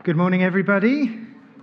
Good morning, everybody.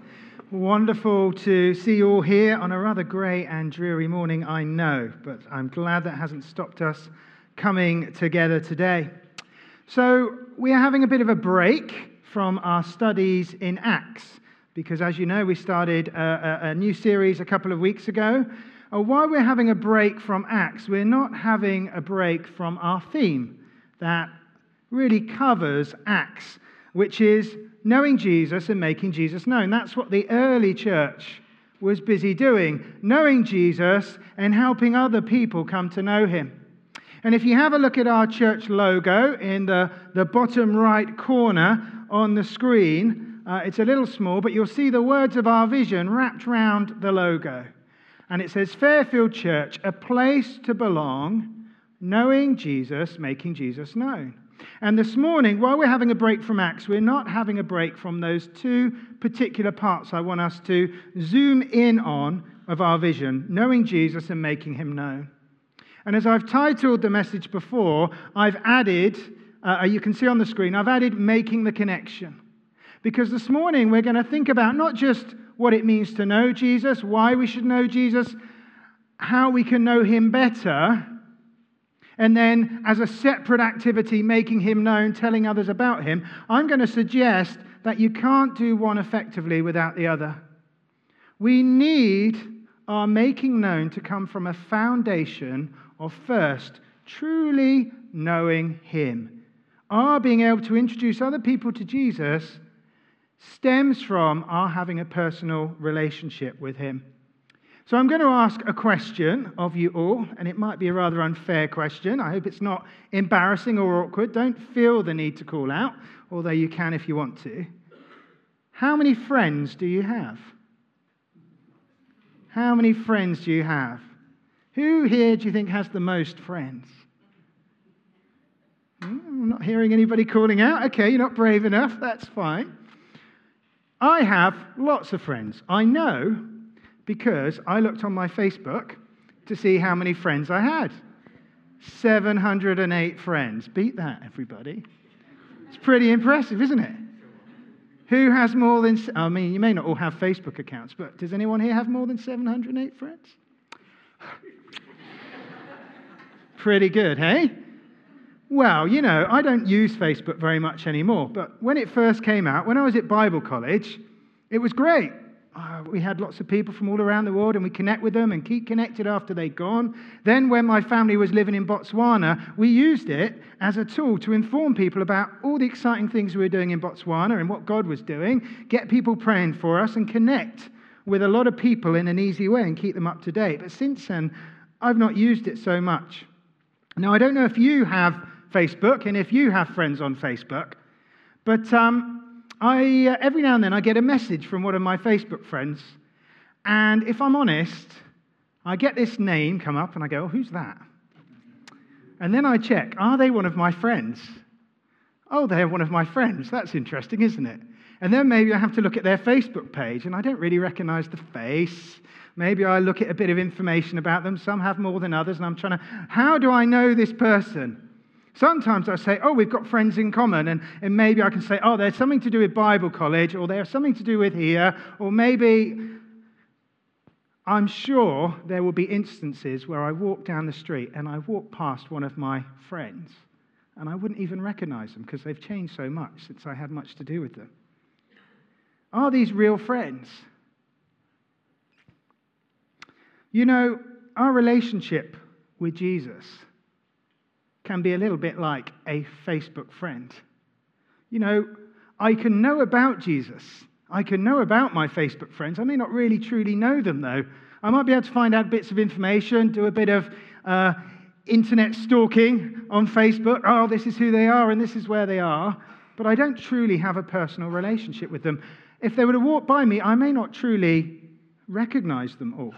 Wonderful to see you all here on a rather grey and dreary morning, I know, but I'm glad that hasn't stopped us coming together today. So, we are having a bit of a break from our studies in Acts, because as you know, we started a new series a couple of weeks ago. While we're having a break from Acts, we're not having a break from our theme that really covers Acts, which is knowing Jesus and making Jesus known. That's what the early church was busy doing, knowing Jesus and helping other people come to know him. And if you have a look at our church logo in the bottom right corner on the screen, it's a little small, but you'll see the words of our vision wrapped around the logo. And it says, Fairfield Church, a place to belong, knowing Jesus, making Jesus known. And this morning, while we're having a break from Acts, we're not having a break from those two particular parts I want us to zoom in on of our vision, knowing Jesus and making him known. And as I've titled the message before, I've added, you can see on the screen, I've added making the connection. Because this morning we're going to think about not just what it means to know Jesus, why we should know Jesus, how we can know him better, and then as a separate activity, making him known, telling others about him. I'm going to suggest that you can't do one effectively without the other. We need our making known to come from a foundation of first truly knowing him. Our being able to introduce other people to Jesus stems from our having a personal relationship with him. So I'm going to ask a question of you all, and it might be a rather unfair question. I hope it's not embarrassing or awkward. Don't feel the need to call out, although you can if you want to. How many friends do you have? How many friends do you have? Who here do you think has the most friends? I'm not hearing anybody calling out. Okay, you're not brave enough. That's fine. I have lots of friends. I know because I looked on my Facebook to see how many friends I had. 708 friends. Beat that, everybody. It's pretty impressive, isn't it? Who has more than... I mean, you may not all have Facebook accounts, but does anyone here have more than 708 friends? Pretty good, hey? Well, you know, I don't use Facebook very much anymore, but when it first came out, when I was at Bible college, it was great. We had lots of people from all around the world, and we connect with them and keep connected after they'd gone. Then when my family was living in Botswana, we used it as a tool to inform people about all the exciting things we were doing in Botswana and what God was doing, get people praying for us, and connect with a lot of people in an easy way and keep them up to date. But since then, I've not used it so much. Now, I don't know if you have Facebook and if you have friends on Facebook, but every now and then I get a message from one of my Facebook friends, and if I'm honest, I get this name come up and I go, oh, who's that? And then I check, are they one of my friends? Oh, they're one of my friends. That's interesting, isn't it? And then maybe I have to look at their Facebook page, and I don't really recognize the face. Maybe I look at a bit of information about them. Some have more than others, and I'm trying to, how do I know this person? Sometimes I say, oh, we've got friends in common, and maybe I can say, oh, there's something to do with Bible college, or there's something to do with here, or maybe I'm sure there will be instances where I walk down the street and I walk past one of my friends, and I wouldn't even recognize them because they've changed so much since I had much to do with them. Are these real friends? You know, our relationship with Jesus can be a little bit like a Facebook friend. You know, I can know about Jesus. I can know about my Facebook friends. I may not really truly know them, though. I might be able to find out bits of information, do a bit of internet stalking on Facebook. Oh, this is who they are and this is where they are. But I don't truly have a personal relationship with them. If they were to walk by me, I may not truly recognize them all.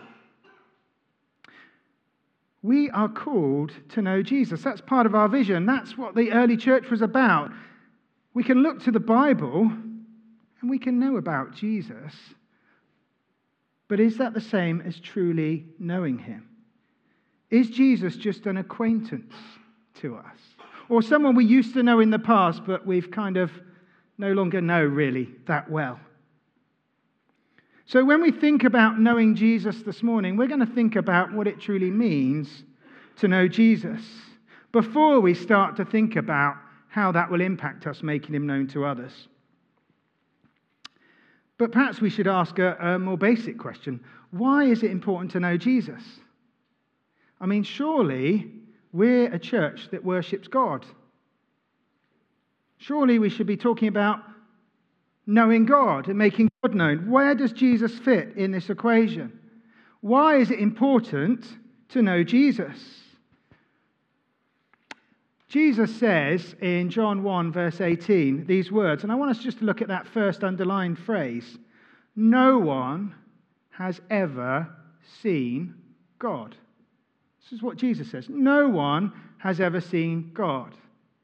We are called to know Jesus. That's part of our vision. That's what the early church was about. We can look to the Bible and we can know about Jesus. But is that the same as truly knowing him? Is Jesus just an acquaintance to us? Or someone we used to know in the past, but we've kind of no longer know really that well. So when we think about knowing Jesus this morning, we're going to think about what it truly means to know Jesus before we start to think about how that will impact us making him known to others. But perhaps we should ask a more basic question. Why is it important to know Jesus? I mean, surely we're a church that worships God. Surely we should be talking about knowing God and making God known. Where does Jesus fit in this equation? Why is it important to know Jesus? Jesus says in John 1, verse 18, these words, and I want us just to look at that first underlined phrase. No one has ever seen God. This is what Jesus says. No one has ever seen God.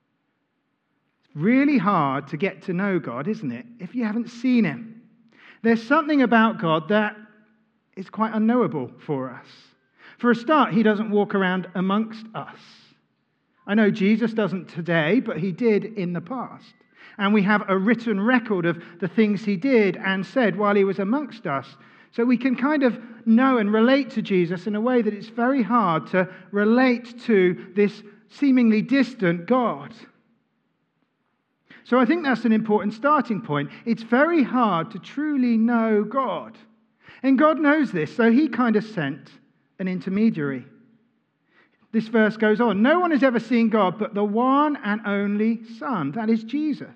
It's really hard to get to know God, isn't it, if you haven't seen him? There's something about God that is quite unknowable for us. For a start, he doesn't walk around amongst us. I know Jesus doesn't today, but he did in the past. And we have a written record of the things he did and said while he was amongst us. So we can kind of know and relate to Jesus in a way that it's very hard to relate to this seemingly distant God. So I think that's an important starting point. It's very hard to truly know God. And God knows this, so he kind of sent an intermediary. This verse goes on. No one has ever seen God but the one and only Son. That is Jesus.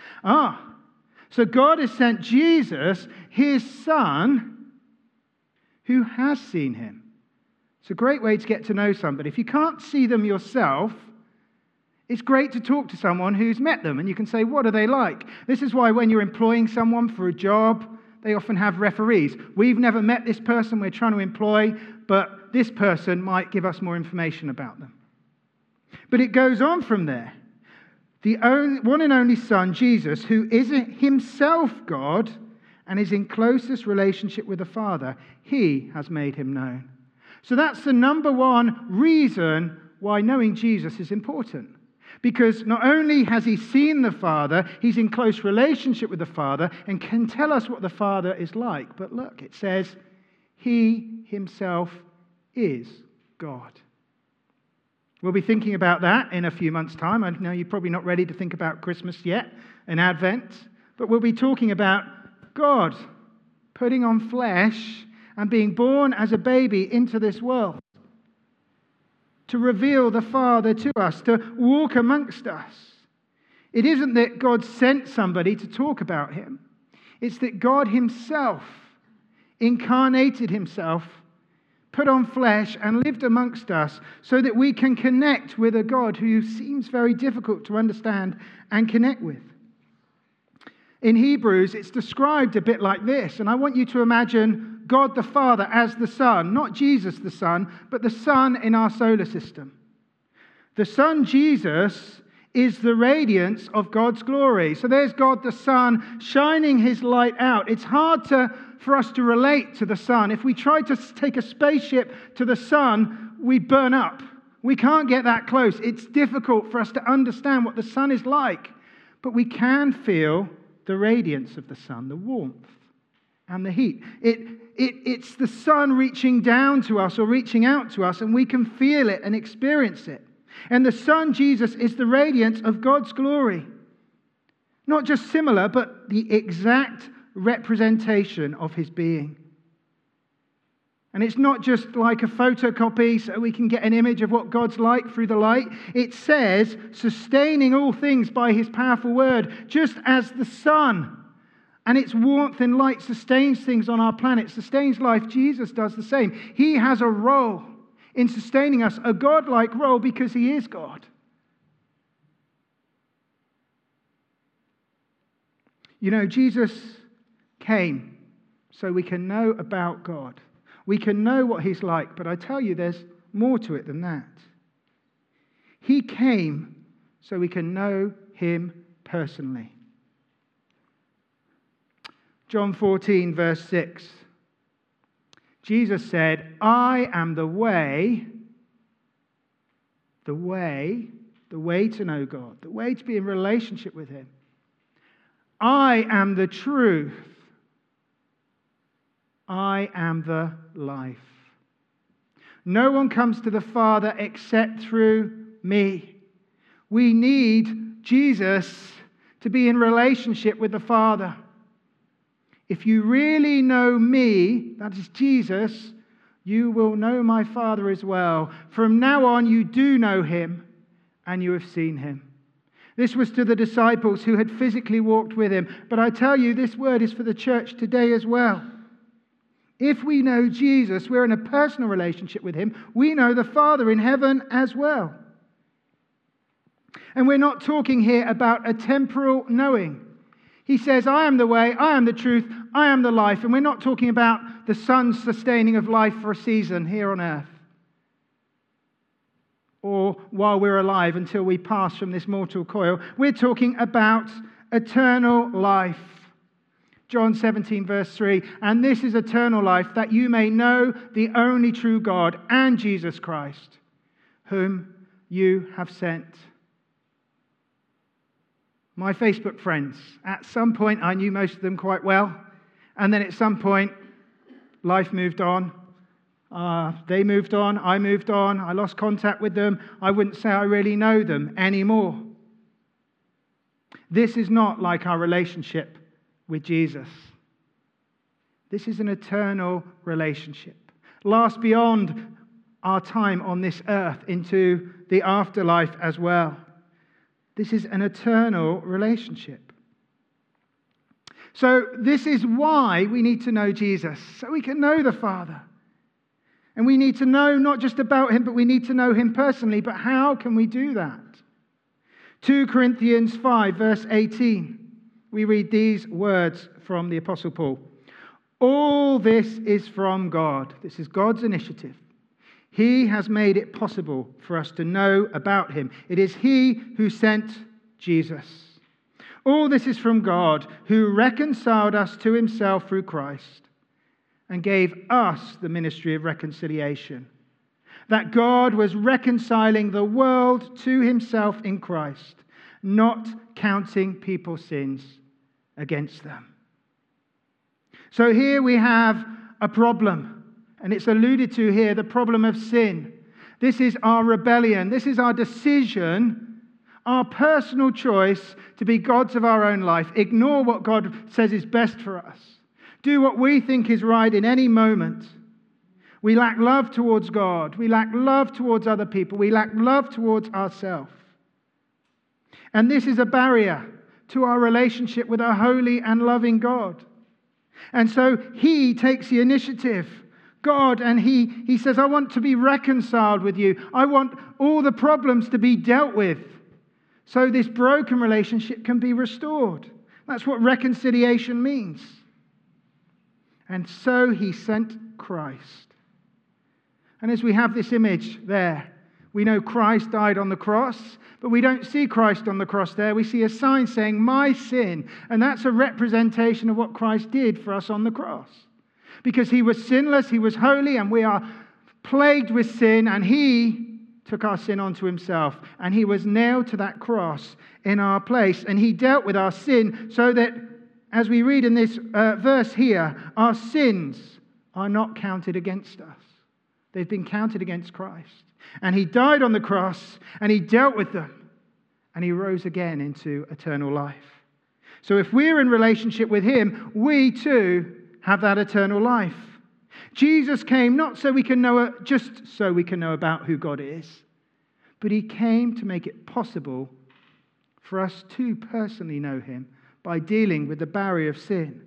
So God has sent Jesus, his Son, who has seen him. It's a great way to get to know somebody. If you can't see them yourself, it's great to talk to someone who's met them and you can say, what are they like? This is why when you're employing someone for a job, they often have referees. We've never met this person we're trying to employ, but this person might give us more information about them. But it goes on from there. The one and only Son, Jesus, who is himself God and is in closest relationship with the Father, he has made him known. So that's the number one reason why knowing Jesus is important. Because not only has he seen the Father, he's in close relationship with the Father and can tell us what the Father is like. But look, it says, he himself is God. We'll be thinking about that in a few months' time. I know you're probably not ready to think about Christmas yet and Advent, but we'll be talking about God putting on flesh and being born as a baby into this world, to reveal the Father to us, to walk amongst us. It isn't that God sent somebody to talk about him. It's that God himself incarnated himself, put on flesh and lived amongst us so that we can connect with a God who seems very difficult to understand and connect with. In Hebrews, it's described a bit like this, and I want you to imagine God the Father as the Son, not Jesus the Son, but the Son in our solar system. The Son, Jesus, is the radiance of God's glory. So there's God the Son shining his light out. It's hard for us to relate to the sun. If we try to take a spaceship to the sun, we burn up. We can't get that close. It's difficult for us to understand what the sun is like. But we can feel the radiance of the sun, the warmth and the heat. It's the sun reaching down to us or reaching out to us, and we can feel it and experience it. And the Son, Jesus, is the radiance of God's glory. Not just similar, but the exact representation of his being. And it's not just like a photocopy so we can get an image of what God's like through the light. It says, sustaining all things by his powerful word, just as the sun and its warmth and light sustains things on our planet, sustains life, Jesus does the same. He has a role in sustaining us, a God-like role because he is God. You know, Jesus came so we can know about God. We can know what he's like, but I tell you, there's more to it than that. He came so we can know him personally. John 14, verse 6. Jesus said, I am the way to know God, the way to be in relationship with him. I am the truth. I am the life. No one comes to the Father except through me. We need Jesus to be in relationship with the Father. If you really know me, that is Jesus, you will know my Father as well. From now on, you do know him, and you have seen him. This was to the disciples who had physically walked with him. But I tell you, this word is for the church today as well. If we know Jesus, we're in a personal relationship with him. We know the Father in heaven as well. And we're not talking here about a temporal knowing. He says, I am the way, I am the truth, I am the life. And we're not talking about the Son's sustaining of life for a season here on earth, or while we're alive until we pass from this mortal coil. We're talking about eternal life. John 17, verse 3, and this is eternal life, that you may know the only true God and Jesus Christ, whom you have sent. My Facebook friends, at some point I knew most of them quite well, and then at some point life moved on. They moved on, I moved on, I lost contact with them. I wouldn't say I really know them anymore. This is not like our relationship with Jesus. This is an eternal relationship. Lasts beyond our time on this earth into the afterlife as well. This is an eternal relationship. So this is why we need to know Jesus, so we can know the Father. And we need to know not just about him, but we need to know him personally. But how can we do that? 2 Corinthians 5, verse 18. We read these words from the Apostle Paul. All this is from God. This is God's initiative. He has made it possible for us to know about him. It is he who sent Jesus. All this is from God, who reconciled us to himself through Christ and gave us the ministry of reconciliation. That God was reconciling the world to himself in Christ, not counting people's sins against them. So here we have a problem. And it's alluded to here, the problem of sin. This is our rebellion. This is our decision, our personal choice to be gods of our own life. Ignore what God says is best for us. Do what we think is right in any moment. We lack love towards God. We lack love towards other people. We lack love towards ourselves. And this is a barrier to our relationship with our holy and loving God. And so he takes the initiative. God, and he says, I want to be reconciled with you. I want all the problems to be dealt with so this broken relationship can be restored. That's what reconciliation means. And so he sent Christ. And as we have this image there, we know Christ died on the cross, but we don't see Christ on the cross there. We see a sign saying, my sin. And that's a representation of what Christ did for us on the cross. Because he was sinless, he was holy, and we are plagued with sin, and he took our sin onto himself. And he was nailed to that cross in our place. And he dealt with our sin so that, as we read in this verse here, our sins are not counted against us. They've been counted against Christ. And he died on the cross, and he dealt with them. And he rose again into eternal life. So if we're in relationship with him, we too have that eternal life. Jesus came not so we can know, just so we can know about who God is, but he came to make it possible for us to personally know him by dealing with the barrier of sin.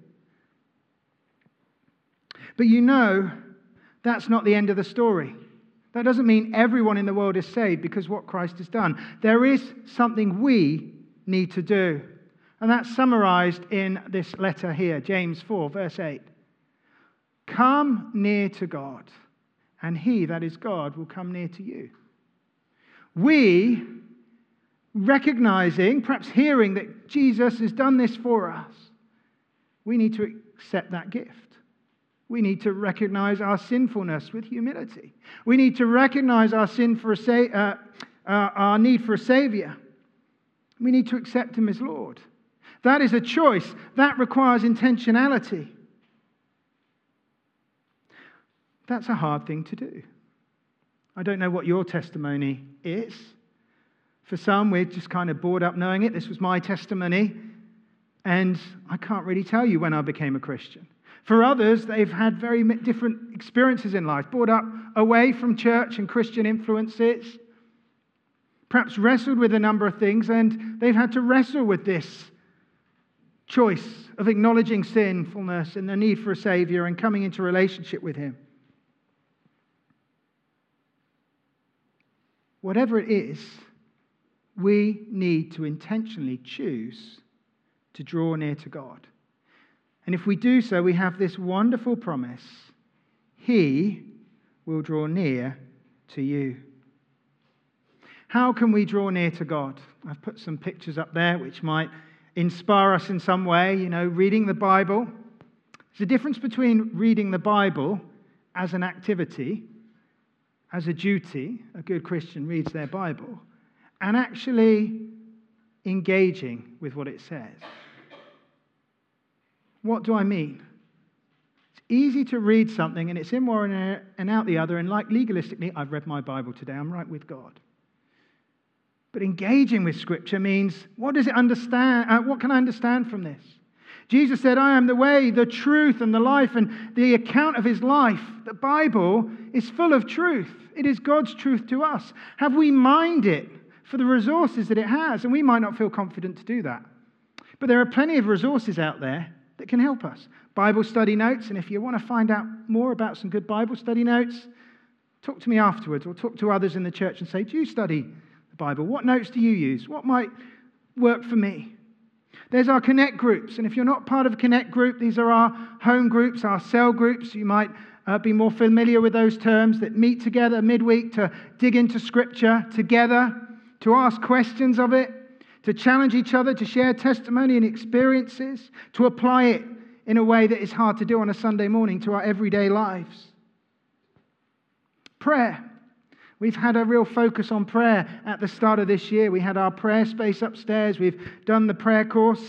But you know, that's not the end of the story. That doesn't mean everyone in the world is saved because what Christ has done. There is something we need to do. And that's summarized in this letter here, James 4, verse 8. Come near to God, and he, that is God, will come near to you. We, recognizing, perhaps hearing that Jesus has done this for us, we need to accept that gift. We need to recognize our sinfulness with humility. We need to recognize our sin for our need for a Savior. We need to accept him as Lord. That is a choice. That requires intentionality. That's a hard thing to do. I don't know what your testimony is. For some, we're just kind of bored up knowing it. This was my testimony, and I can't really tell you when I became a Christian. For others, they've had very different experiences in life, brought up away from church and Christian influences, perhaps wrestled with a number of things, and they've had to wrestle with this choice of acknowledging sinfulness and the need for a Savior and coming into relationship with Him. Whatever it is, we need to intentionally choose to draw near to God. And if we do so, we have this wonderful promise: He will draw near to you. How can we draw near to God? I've put some pictures up there which might inspire us in some way. Reading the Bible. There's a difference between reading the Bible as an activity, as a duty. A good Christian reads their Bible, and actually engaging with what it says. What do I mean? It's easy to read something and it's in one and out the other, and like legalistically, I've read my Bible today, I'm right with God. But engaging with Scripture means, what does it understand? What can I understand from this? Jesus said, I am the way, the truth, and the life, and the account of His life. The Bible is full of truth. It is God's truth to us. Have we mined it for the resources that it has? And we might not feel confident to do that. But there are plenty of resources out there that can help us. Bible study notes, and if you want to find out more about some good Bible study notes, talk to me afterwards, or talk to others in the church and say, do you study the Bible? What notes do you use? What might work for me? There's our Connect groups, and if you're not part of a Connect group, these are our home groups, our cell groups. You might be more familiar with those terms, that meet together midweek to dig into Scripture together, to ask questions of it, to challenge each other, to share testimony and experiences, to apply it in a way that is hard to do on a Sunday morning to our everyday lives. Prayer. We've had a real focus on prayer at the start of this year. We had our prayer space upstairs. We've done the prayer course.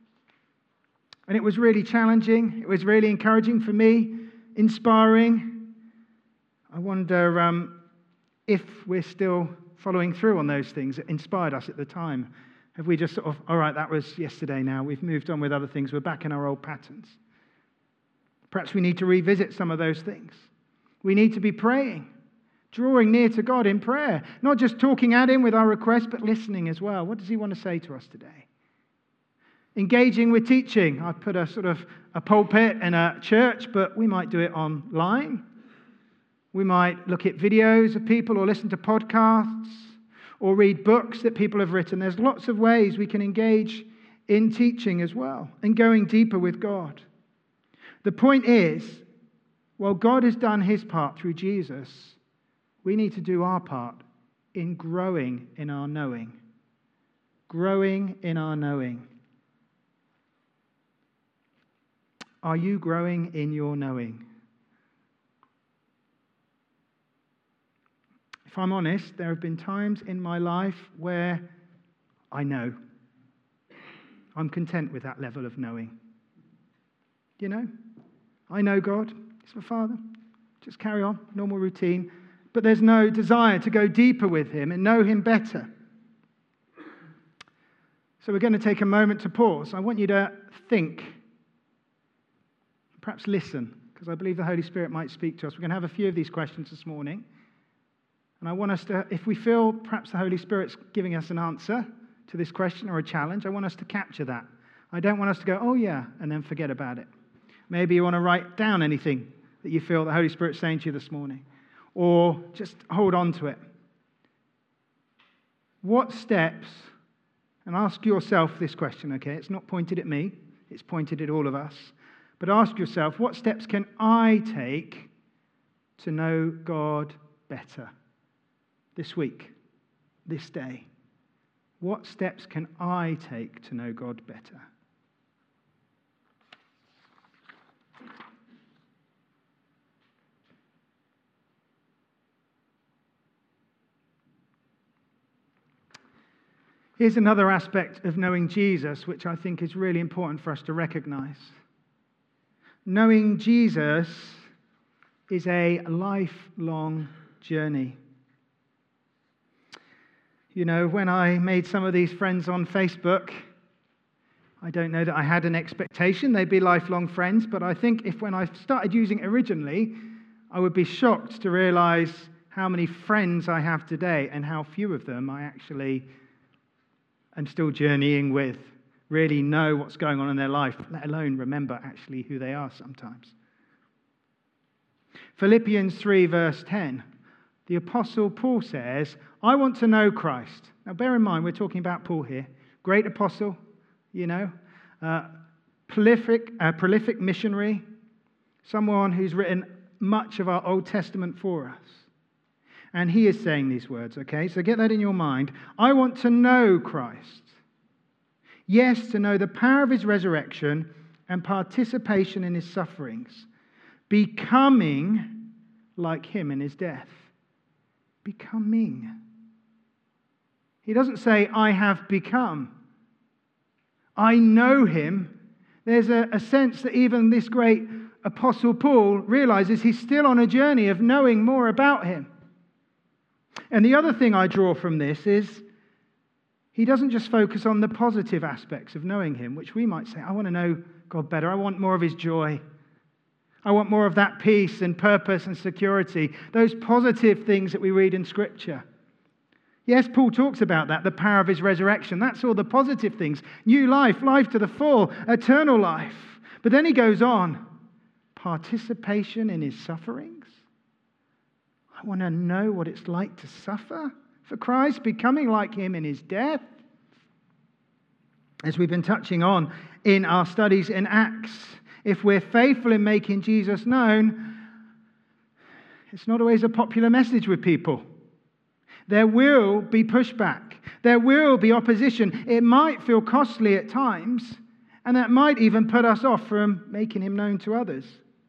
And it was really challenging. It was really encouraging for me, inspiring. I wonder if we're still following through on those things that inspired us at the time. Have we just sort of, all right, that was yesterday now, we've moved on with other things, we're back in our old patterns? Perhaps we need to revisit some of those things. We need to be praying, drawing near to God in prayer, not just talking at Him with our requests, but listening as well. What does He want to say to us today? Engaging with teaching. I've put a sort of a pulpit in a church, but we might do it online. We might look at videos of people or listen to podcasts, or read books that people have written. There's lots of ways we can engage in teaching as well and going deeper with God. The point is, while God has done His part through Jesus, we need to do our part in growing in our knowing. Growing in our knowing. Are you growing in your knowing? If I'm honest, there have been times in my life where I know. I'm content with that level of knowing. I know God. He's my Father. Just carry on, normal routine. But there's no desire to go deeper with Him and know Him better. So we're going to take a moment to pause. I want you to think, perhaps listen, because I believe the Holy Spirit might speak to us. We're going to have a few of these questions this morning. And I want us to, if we feel perhaps the Holy Spirit's giving us an answer to this question or a challenge, I want us to capture that. I don't want us to go, oh yeah, and then forget about it. Maybe you want to write down anything that you feel the Holy Spirit's saying to you this morning. Or just hold on to it. What steps, and ask yourself this question, okay? It's not pointed at me, it's pointed at all of us. But ask yourself, what steps can I take to know God better? This week, this day, what steps can I take to know God better? Here's another aspect of knowing Jesus, which I think is really important for us to recognize. Knowing Jesus is a lifelong journey. You know, when I made some of these friends on Facebook, I don't know that I had an expectation they'd be lifelong friends, but I think when I started using it originally, I would be shocked to realize how many friends I have today and how few of them I actually am still journeying with, really know what's going on in their life, let alone remember actually who they are sometimes. Philippians 3 verse 10, the Apostle Paul says, I want to know Christ. Now bear in mind, we're talking about Paul here, great apostle, prolific missionary, someone who's written much of our Old Testament for us. And he is saying these words, okay? So get that in your mind. I want to know Christ. Yes, to know the power of his resurrection and participation in his sufferings, becoming like him in his death. Becoming. He doesn't say, I have become. I know him. There's a sense that even this great Apostle Paul realizes he's still on a journey of knowing more about him. And the other thing I draw from this is he doesn't just focus on the positive aspects of knowing him, which we might say, I want to know God better. I want more of his joy. I want more of that peace and purpose and security. Those positive things that we read in Scripture. Yes, Paul talks about that, the power of his resurrection. That's all the positive things. New life, life to the full, eternal life. But then he goes on, participation in his sufferings. I want to know what it's like to suffer for Christ, becoming like him in his death. As we've been touching on in our studies in Acts, if we're faithful in making Jesus known, it's not always a popular message with people. There will be pushback. There will be opposition. It might feel costly at times, and that might even put us off from making him known to others.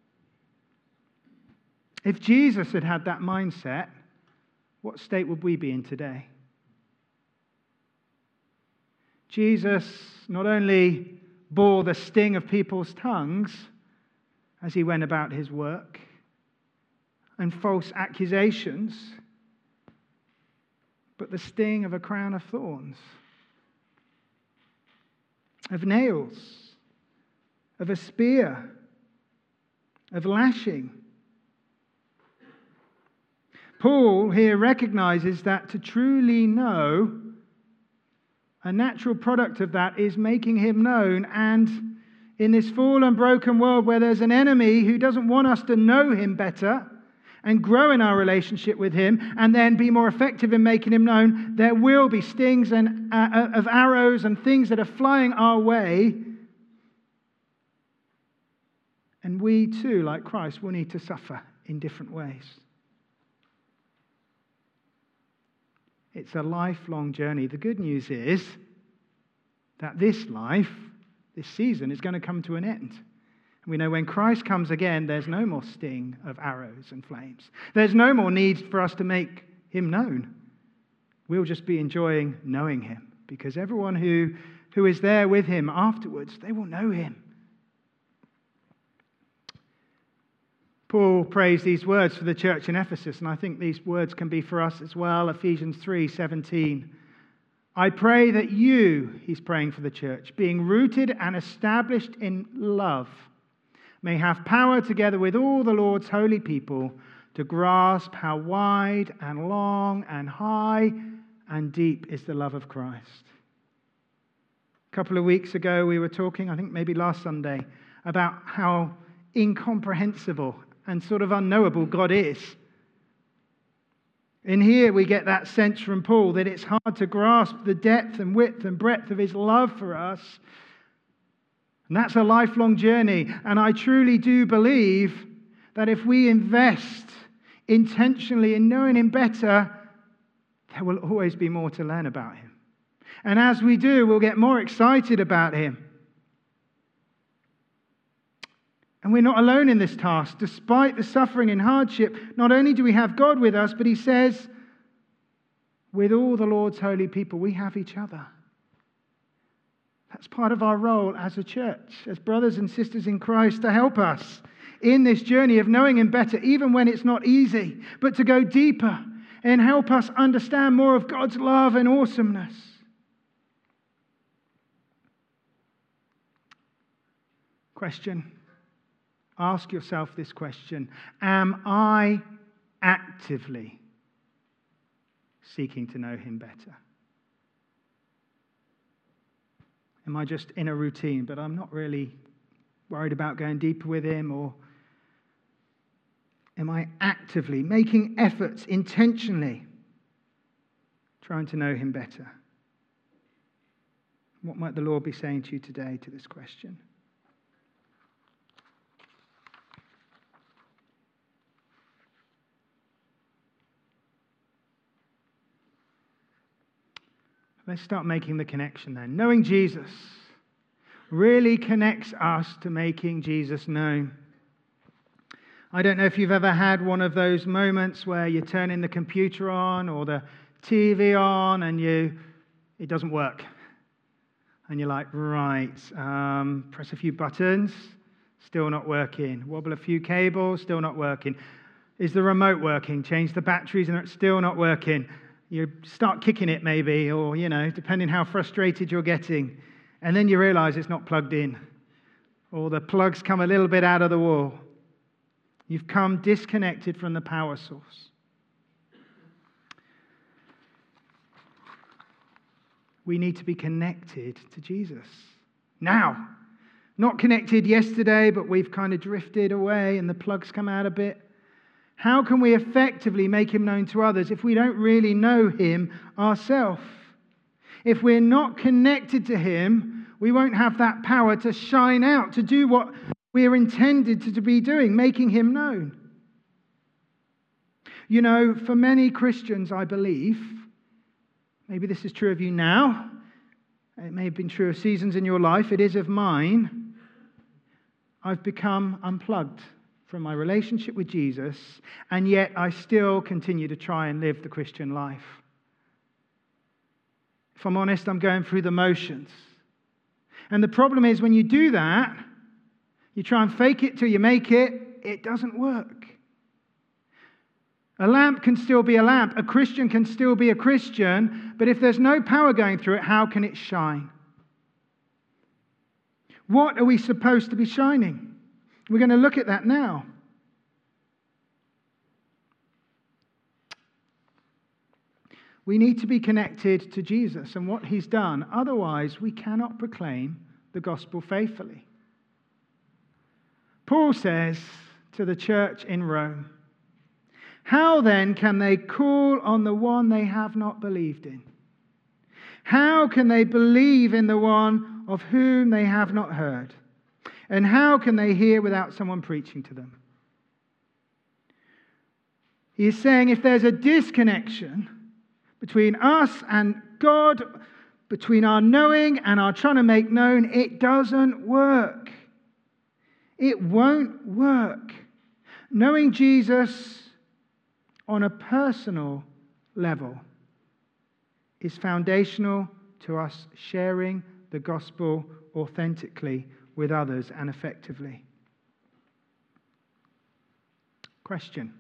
If Jesus had had that mindset, what state would we be in today? Jesus not only bore the sting of people's tongues as he went about his work and false accusations, but the sting of a crown of thorns, of nails, of a spear, of lashing. Paul here recognizes that to truly know, a natural product of that is making him known. And in this fallen, broken world where there's an enemy who doesn't want us to know him better and grow in our relationship with him and then be more effective in making him known, there will be stings and of arrows and things that are flying our way. And we too, like Christ, will need to suffer in different ways. It's a lifelong journey. The good news is that this life, this season, is going to come to an end. And we know when Christ comes again, there's no more sting of arrows and flames. There's no more need for us to make him known. We'll just be enjoying knowing him, because everyone who is there with him afterwards, they will know him. Paul prays these words for the church in Ephesus, and I think these words can be for us as well. Ephesians 3:17. I pray that you, he's praying for the church, being rooted and established in love, may have power together with all the Lord's holy people to grasp how wide and long and high and deep is the love of Christ. A couple of weeks ago we were talking, I think maybe last Sunday, about how incomprehensible and sort of unknowable God is. In here we get that sense from Paul that it's hard to grasp the depth and width and breadth of his love for us. And that's a lifelong journey. And I truly do believe that if we invest intentionally in knowing him better, there will always be more to learn about him. And as we do, we'll get more excited about him. And we're not alone in this task. Despite the suffering and hardship, not only do we have God with us, but he says, with all the Lord's holy people, we have each other. That's part of our role as a church, as brothers and sisters in Christ, to help us in this journey of knowing Him better, even when it's not easy, but to go deeper and help us understand more of God's love and awesomeness. Question. Ask yourself this question. Am I actively seeking to know Him better? Am I just in a routine, but I'm not really worried about going deeper with Him? Or am I actively making efforts, intentionally trying to know Him better? What might the Lord be saying to you today to this question? Let's start making the connection then. Knowing Jesus really connects us to making Jesus known. I don't know if you've ever had one of those moments where you're turning the computer on or the TV on and it doesn't work. And you're like, right, press a few buttons, still not working. Wobble a few cables, still not working. Is the remote working? Change the batteries and it's still not working. You start kicking it maybe, or, depending how frustrated you're getting. And then you realize it's not plugged in. Or the plugs come a little bit out of the wall. You've come disconnected from the power source. We need to be connected to Jesus. Now. Not connected yesterday, but we've kind of drifted away and the plugs come out a bit. How can we effectively make Him known to others if we don't really know Him ourselves? If we're not connected to Him, we won't have that power to shine out, to do what we're intended to be doing, making Him known. For many Christians, I believe, maybe this is true of you now, it may have been true of seasons in your life, it is of mine, I've become unplugged from my relationship with Jesus, and yet I still continue to try and live the Christian life. If I'm honest, I'm going through the motions. And the problem is when you do that, you try and fake it till you make it, it doesn't work. A lamp can still be a lamp. A Christian can still be a Christian, but if there's no power going through it, how can it shine? What are we supposed to be shining? We're going to look at that now. We need to be connected to Jesus and what He's done. Otherwise, we cannot proclaim the gospel faithfully. Paul says to the church in Rome, "How then can they call on the one they have not believed in? How can they believe in the one of whom they have not heard? And how can they hear without someone preaching to them?" He is saying if there's a disconnection between us and God, between our knowing and our trying to make known, it doesn't work. It won't work. Knowing Jesus on a personal level is foundational to us sharing the gospel authentically with others and effectively. Question.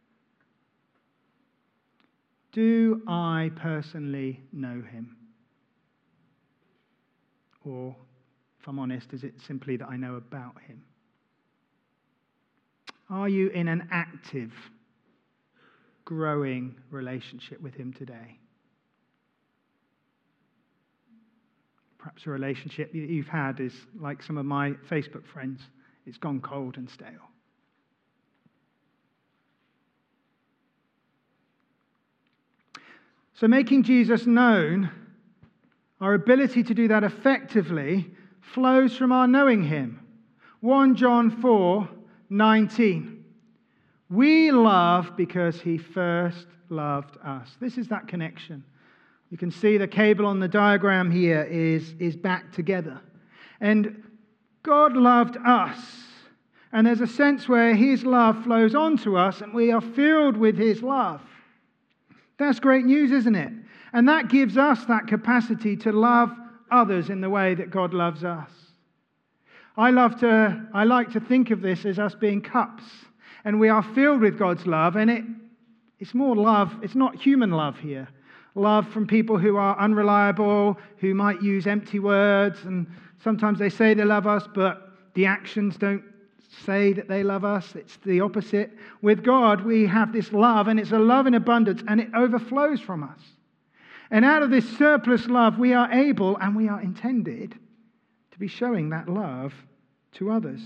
Do I personally know Him? Or, if I'm honest, is it simply that I know about Him? Are you in an active, growing relationship with Him today? Perhaps a relationship that you've had is like some of my Facebook friends. It's gone cold and stale. So making Jesus known, our ability to do that effectively, flows from our knowing Him. 1 John 4:19. We love because He first loved us. This is that connection. You can see the cable on the diagram here is back together. And God loved us. And there's a sense where His love flows onto us and we are filled with His love. That's great news, isn't it? And that gives us that capacity to love others in the way that God loves us. I like to think of this as us being cups, and we are filled with God's love, and it's more love. It's not human love here. Love from people who are unreliable, who might use empty words, and sometimes they say they love us, but the actions don't say that they love us. It's the opposite. With God, we have this love, and it's a love in abundance, and it overflows from us. And out of this surplus love, we are able and we are intended to be showing that love to others.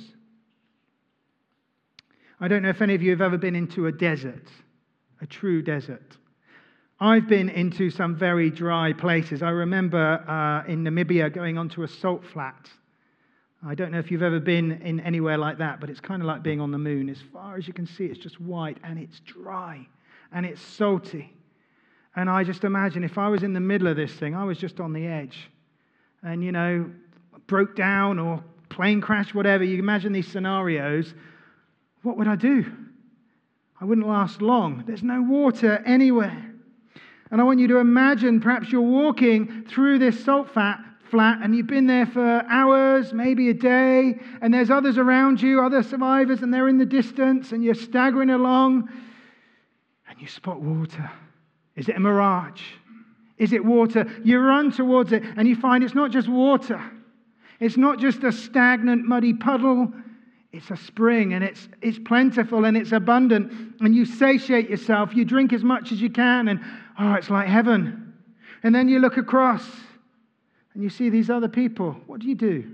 I don't know if any of you have ever been into a desert, a true desert. I've been into some very dry places. I remember in Namibia going onto a salt flat. I don't know if you've ever been in anywhere like that, but it's kind of like being on the moon. As far as you can see, it's just white and it's dry and it's salty. And I just imagine if I was in the middle of this thing, I was just on the edge and, broke down or plane crash, whatever. You imagine these scenarios. What would I do? I wouldn't last long. There's no water anywhere. And I want you to imagine perhaps you're walking through this salt flat and you've been there for hours, maybe a day, and there's others around you, other survivors, and they're in the distance, and you're staggering along, and you spot water. Is it a mirage? Is it water? You run towards it, and you find it's not just water. It's not just a stagnant, muddy puddle. It's a spring, and it's plentiful, and it's abundant, and you satiate yourself. You drink as much as you can, and it's like heaven. And then you look across, and you see these other people. What do?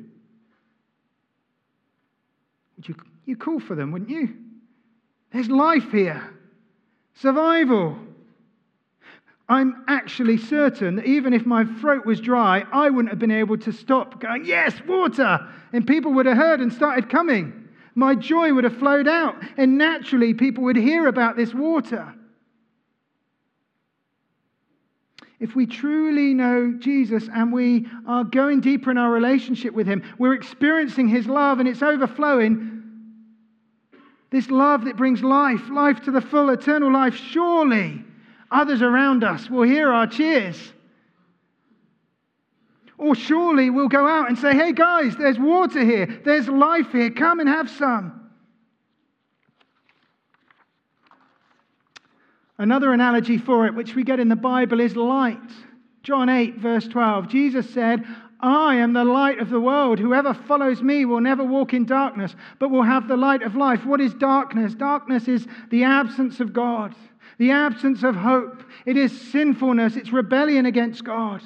You call for them, wouldn't you? There's life here. Survival. I'm actually certain that even if my throat was dry, I wouldn't have been able to stop going, yes, water! And people would have heard and started coming. My joy would have flowed out, and naturally people would hear about this water. If we truly know Jesus and we are going deeper in our relationship with him, we're experiencing his love and it's overflowing. This love that brings life to the full, eternal life. Surely others around us will hear our cheers. Or surely we'll go out and say, hey guys, there's water here. There's life here. Come and have some. Another analogy for it, which we get in the Bible, is light. John 8, verse 12. Jesus said, I am the light of the world. Whoever follows me will never walk in darkness, but will have the light of life. What is darkness? Darkness is the absence of God, the absence of hope. It is sinfulness. It's rebellion against God.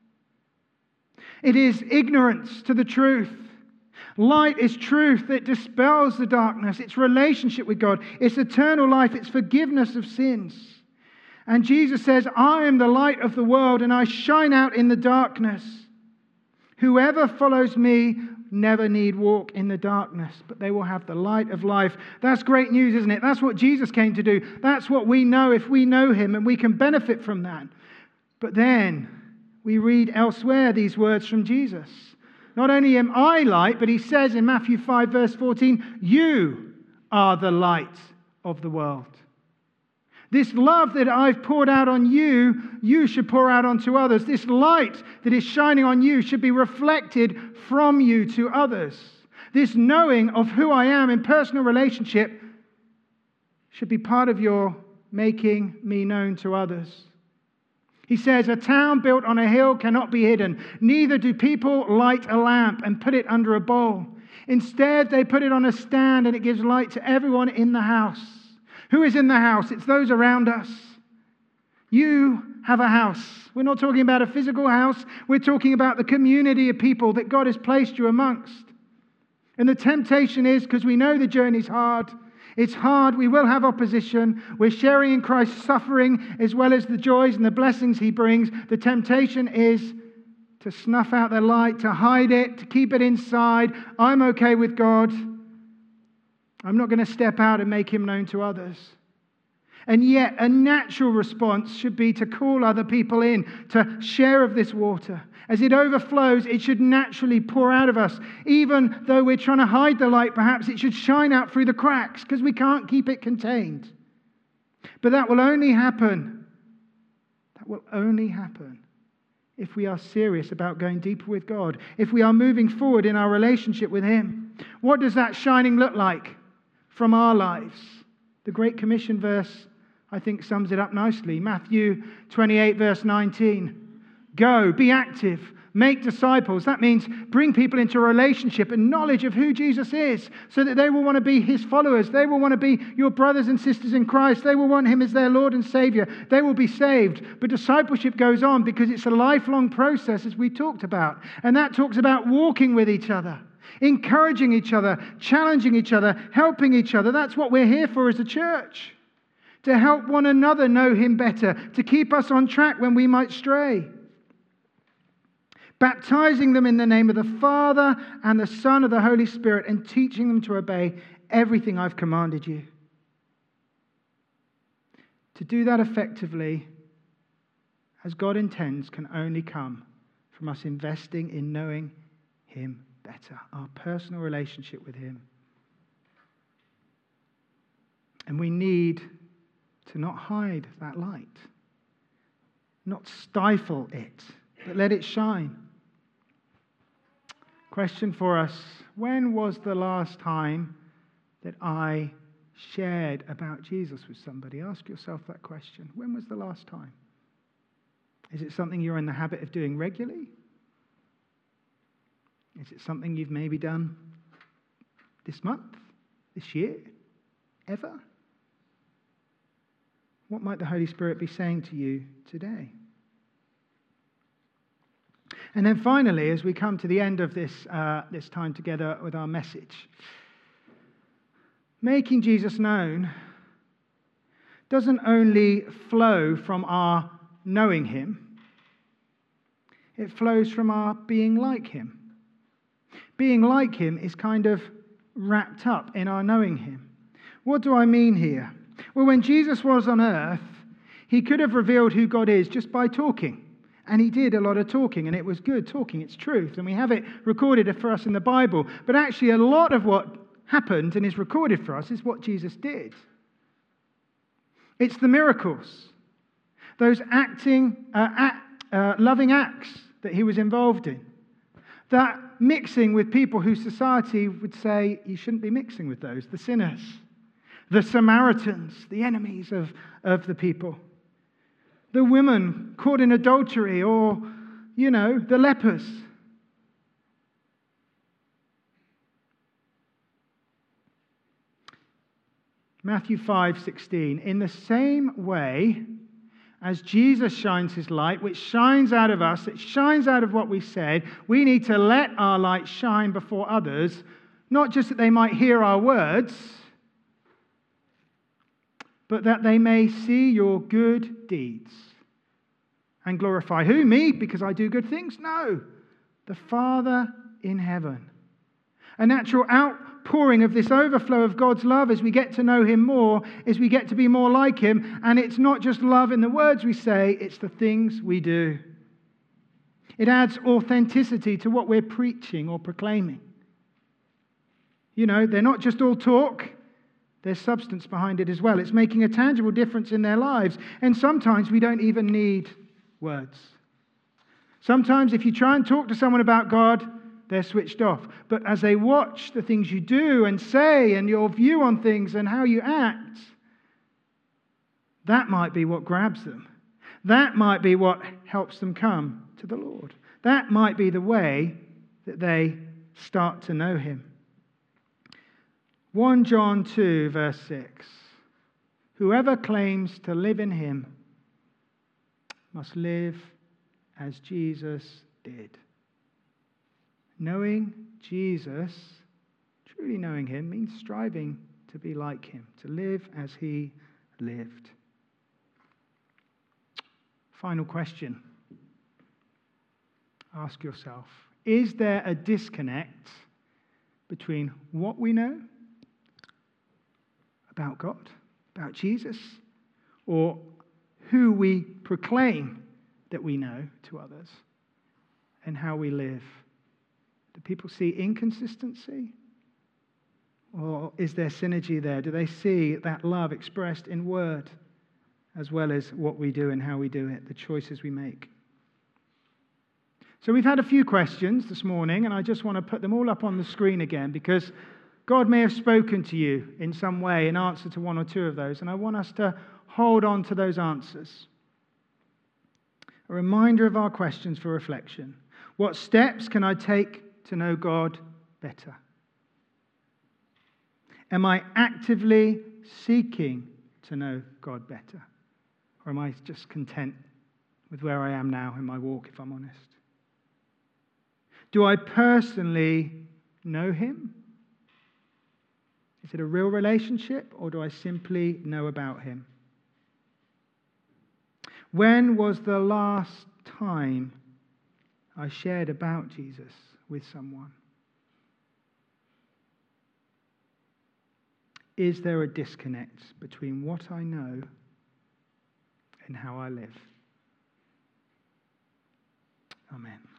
It is ignorance to the truth. Light is truth that dispels the darkness. It's relationship with God. It's eternal life. It's forgiveness of sins. And Jesus says, I am the light of the world and I shine out in the darkness. Whoever follows me never need walk in the darkness, but they will have the light of life. That's great news, isn't it? That's what Jesus came to do. That's what we know if we know him, and we can benefit from that. But then we read elsewhere these words from Jesus. Not only am I light, but he says in Matthew 5, verse 14, you are the light of the world. This love that I've poured out on you, you should pour out onto others. This light that is shining on you should be reflected from you to others. This knowing of who I am in personal relationship should be part of your making me known to others. He says, a town built on a hill cannot be hidden. Neither do people light a lamp and put it under a bowl. Instead, they put it on a stand and it gives light to everyone in the house. Who is in the house? It's those around us. You have a house. We're not talking about a physical house. We're talking about the community of people that God has placed you amongst. And the temptation is, because we know the journey's hard, it's hard, we will have opposition. We're sharing in Christ's suffering as well as the joys and the blessings he brings. The temptation is to snuff out the light, to hide it, to keep it inside. I'm okay with God. I'm not going to step out and make him known to others. And yet a natural response should be to call other people in, to share of this water. As it overflows, it should naturally pour out of us. Even though we're trying to hide the light, perhaps it should shine out through the cracks because we can't keep it contained. But that will only happen if we are serious about going deeper with God, if we are moving forward in our relationship with Him. What does that shining look like from our lives? The Great Commission verse, I think, sums it up nicely. Matthew 28, verse 19. Go, be active, make disciples. That means bring people into a relationship and knowledge of who Jesus is so that they will want to be His followers. They will want to be your brothers and sisters in Christ. They will want Him as their Lord and Savior. They will be saved. But discipleship goes on because it's a lifelong process, as we talked about. And that talks about walking with each other, encouraging each other, challenging each other, helping each other. That's what we're here for as a church. To help one another know Him better, to keep us on track when we might stray. Baptizing them in the name of the Father and the Son of the Holy Spirit, and teaching them to obey everything I've commanded you. To do that effectively, as God intends, can only come from us investing in knowing Him better, our personal relationship with Him. And we need to not hide that light, not stifle it, but let it shine. Question for us: when was the last time that I shared about Jesus with somebody? Ask yourself that question. When was the last time? Is it something you're in the habit of doing regularly? Is it something you've maybe done this month, this year, ever? What might the Holy Spirit be saying to you today? And then finally, as we come to the end of this time together with our message, making Jesus known doesn't only flow from our knowing Him, it flows from our being like Him. Being like Him is kind of wrapped up in our knowing Him. What do I mean here? Well, when Jesus was on earth, He could have revealed who God is just by talking. And He did a lot of talking, and it was good talking. It's truth, and we have it recorded for us in the Bible. But actually, a lot of what happened and is recorded for us is what Jesus did. It's the miracles, those loving acts that He was involved in, that mixing with people who society would say you shouldn't be mixing with those, the sinners, the Samaritans, the enemies of the people. The women caught in adultery, or, the lepers. Matthew 5:16. In the same way as Jesus shines His light, which shines out of us, it shines out of what we said, we need to let our light shine before others, not just that they might hear our words, but that they may see your good deeds and glorify who? Me? Because I do good things? No. The Father in heaven. A natural outpouring of this overflow of God's love as we get to know Him more, as we get to be more like Him. And it's not just love in the words we say, it's the things we do. It adds authenticity to what we're preaching or proclaiming. They're not just all talk. There's substance behind it as well. It's making a tangible difference in their lives. And sometimes we don't even need words. Sometimes if you try and talk to someone about God, they're switched off. But as they watch the things you do and say and your view on things and how you act, that might be what grabs them. That might be what helps them come to the Lord. That might be the way that they start to know Him. 1 John 2, verse 6. Whoever claims to live in Him must live as Jesus did. Knowing Jesus, truly knowing Him, means striving to be like Him, to live as He lived. Final question. Ask yourself, is there a disconnect between what we know about God, about Jesus, or who we proclaim that we know to others, and how we live? Do people see inconsistency? Or is there synergy there? Do they see that love expressed in word as well as what we do and how we do it, the choices we make? So we've had a few questions this morning, and I just want to put them all up on the screen again because God may have spoken to you in some way in answer to one or two of those, and I want us to hold on to those answers. A reminder of our questions for reflection. What steps can I take to know God better? Am I actively seeking to know God better? Or am I just content with where I am now in my walk, if I'm honest? Do I personally know him? Is it a real relationship, or do I simply know about him? When was the last time I shared about Jesus with someone? Is there a disconnect between what I know and how I live? Amen.